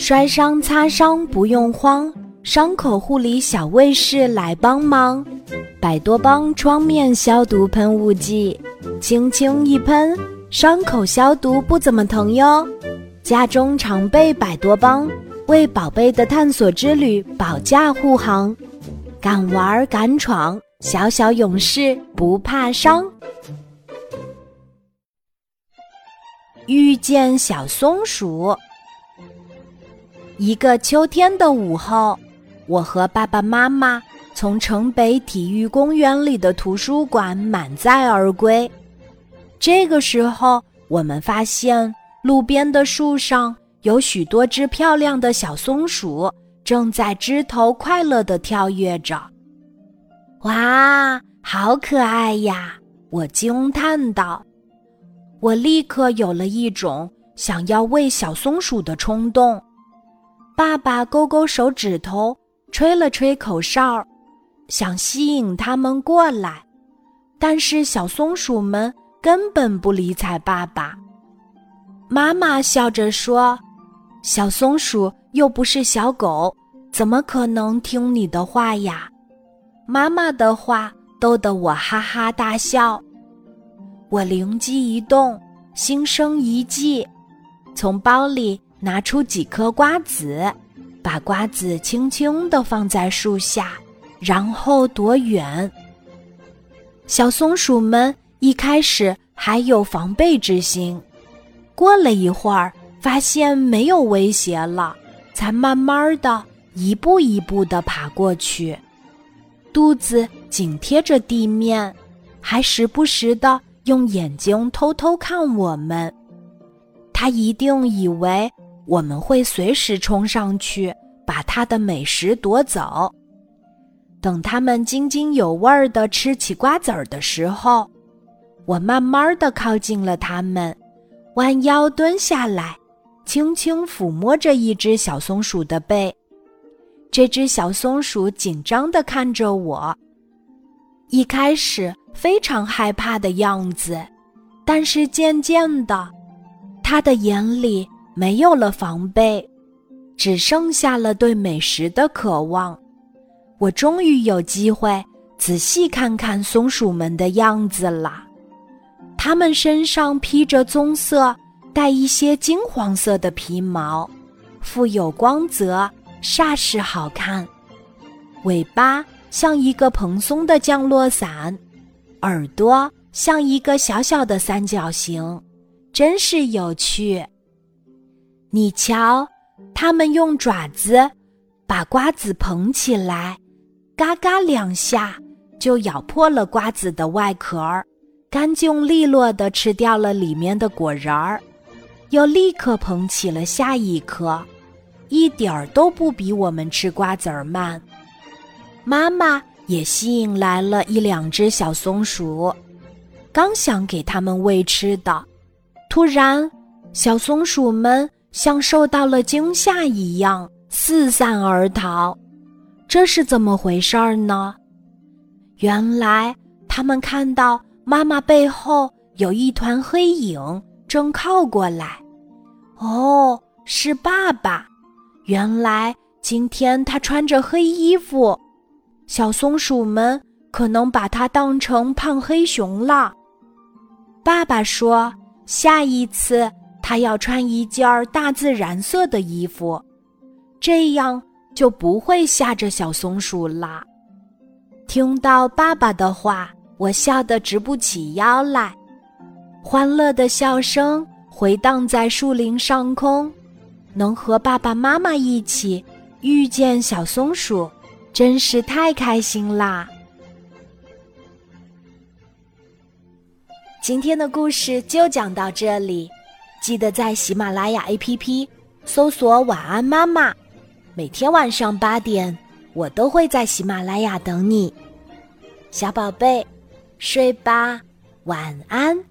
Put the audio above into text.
摔伤擦伤不用慌，伤口护理小卫士来帮忙。百多邦创面消毒喷雾剂，轻轻一喷，伤口消毒不怎么疼哟。家中常备百多邦，为宝贝的探索之旅保驾护航。敢玩敢闯，小小勇士不怕伤。遇见小松鼠。一个秋天的午后，我和爸爸妈妈从城北体育公园里的图书馆满载而归。这个时候，我们发现路边的树上有许多只漂亮的小松鼠，正在枝头快乐地跳跃着。哇，好可爱呀！我惊叹道。我立刻有了一种想要喂小松鼠的冲动。爸爸勾勾手指头，吹了吹口哨，想吸引它们过来，但是小松鼠们根本不理睬爸爸。妈妈笑着说，小松鼠又不是小狗，怎么可能听你的话呀？妈妈的话逗得我哈哈大笑。我灵机一动，心生一计，从包里拿出几颗瓜子，把瓜子轻轻地放在树下，然后躲远。小松鼠们一开始还有防备之心，过了一会儿，发现没有威胁了，才慢慢的一步一步地爬过去，肚子紧贴着地面，还时不时地用眼睛偷偷看我们。他一定以为我们会随时冲上去把他的美食夺走。等他们津津有味地吃起瓜子儿的时候，我慢慢地靠近了他们，弯腰蹲下来，轻轻抚摸着一只小松鼠的背。这只小松鼠紧张地看着我，一开始非常害怕的样子，但是渐渐的，它的眼里没有了防备，只剩下了对美食的渴望。我终于有机会仔细看看松鼠们的样子了。它们身上披着棕色带一些金黄色的皮毛，富有光泽，煞是好看。尾巴像一个蓬松的降落伞，耳朵像一个小小的三角形，真是有趣。你瞧，它们用爪子把瓜子捧起来，嘎嘎两下就咬破了瓜子的外壳，干净利落地吃掉了里面的果仁儿，又立刻捧起了下一颗，一点儿都不比我们吃瓜子儿慢。妈妈也吸引来了一两只小松鼠，刚想给它们喂吃的，突然小松鼠们像受到了惊吓一样四散而逃。这是怎么回事呢？原来它们看到妈妈背后有一团黑影正靠过来。哦，是爸爸。原来今天他穿着黑衣服，小松鼠们可能把他当成胖黑熊了。爸爸说，下一次他要穿一件大自然色的衣服，这样就不会吓着小松鼠啦。听到爸爸的话，我笑得直不起腰来。欢乐的笑声回荡在树林上空，能和爸爸妈妈一起遇见小松鼠，真是太开心啦！今天的故事就讲到这里，记得在喜马拉雅 APP 搜索晚安妈妈，每天晚上8点，我都会在喜马拉雅等你。小宝贝，睡吧，晚安。